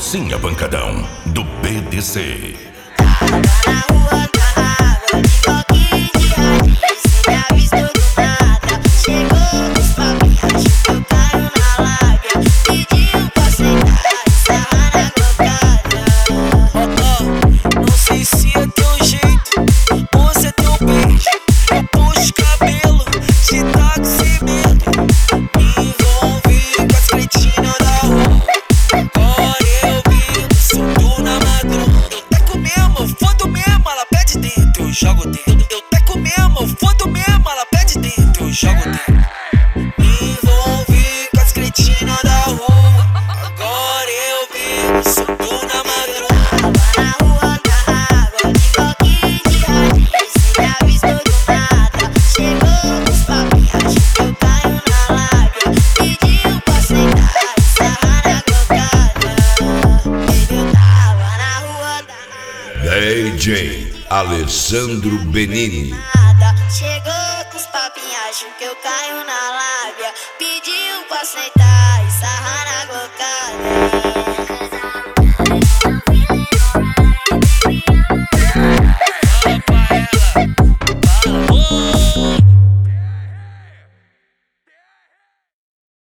Calcinha Pancadão, do BDC. Jogo dentro, eu teco mesmo, fodo mesmo, ela pede dentro, eu jogo dentro. Me envolvi com as cretinas da rua, agora eu vivo, subo na madrugada. Na rua da água, de coquinha de rádio, se me avistou do nada. Chegou os papinhos, eu caio na lábia, pediu pra sentar, sarra na cocada. Eu tava na rua da DJ Alessandro Benini. nada. Chegou